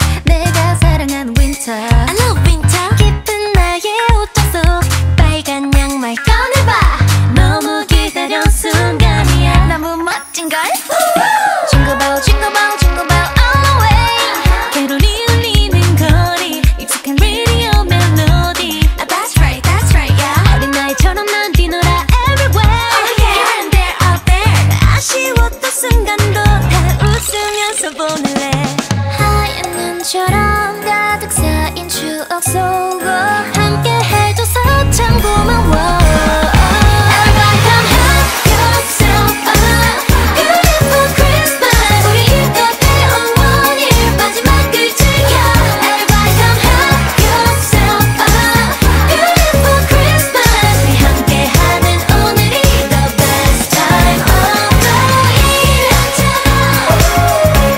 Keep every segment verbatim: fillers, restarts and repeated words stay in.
내가 사랑하는 winter I love winter. 깊은 나의 옷장 속 빨간 양말 꺼내봐 너무 기다려온 순간이야 너무 멋진걸 Jingle bell jingle bell jingle bell all the way 캐롤이 울리는 거리 익숙한 라디오 멜로디 Ah, that's right, that's right, yeah. 어린아이처럼 난 뛰놀아 everywhere Oh yeah. Here and there out there 아쉬웠던 순간도 다 웃으면서 보낼래 하얀 눈처럼 가득 쌓인 추억 속으로 함께 해줘서 참 고마워 Everybody come help yourself a beautiful Christmas 우리 힘껏 해온 one year 마지막 글자야 Everybody come help yourself a beautiful Christmas 우리 함께하는 오늘이 the best time of the year 나처럼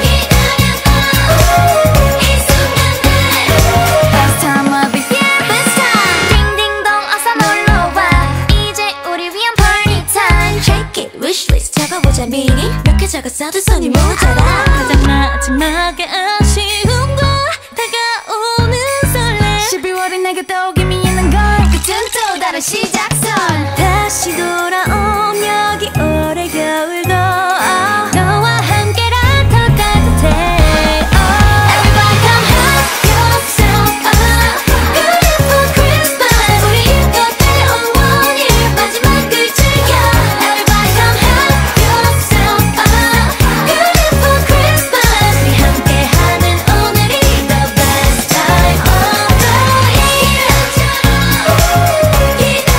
기다렸던 이 순간들 Best time of the year Best time 딩딩동 어서 놀러와 이제 우리 위한 party time Check it wishlist 적어보자 미리 몇 개 적었어도 손이 모자라 가장 마지막에 아쉬움과 다가오는 설레 십이월이 내게 떠오기미 있는 걸 끝은 또 다른 시작선 다시 돌아온 여기 올해 겨울도 너와 함께라 더 따뜻해 Everybody come help yourself a beautiful Christmas 우리 힘껏 해온 one year 마지막 글자야 Everybody come help yourself a beautiful Christmas 우리 함께하는 오늘이 the best time of the year 나처럼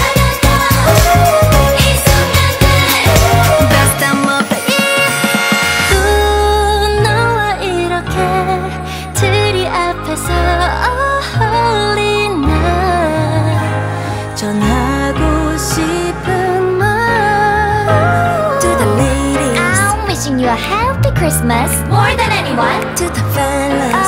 기다렸던 이 순간들 Best time of the year 또 너와 이렇게 트리 앞에서 oh, holy night 전하고 싶은 말 To the ladies I'm wishing you a happy Christmas More than anyone To the fellas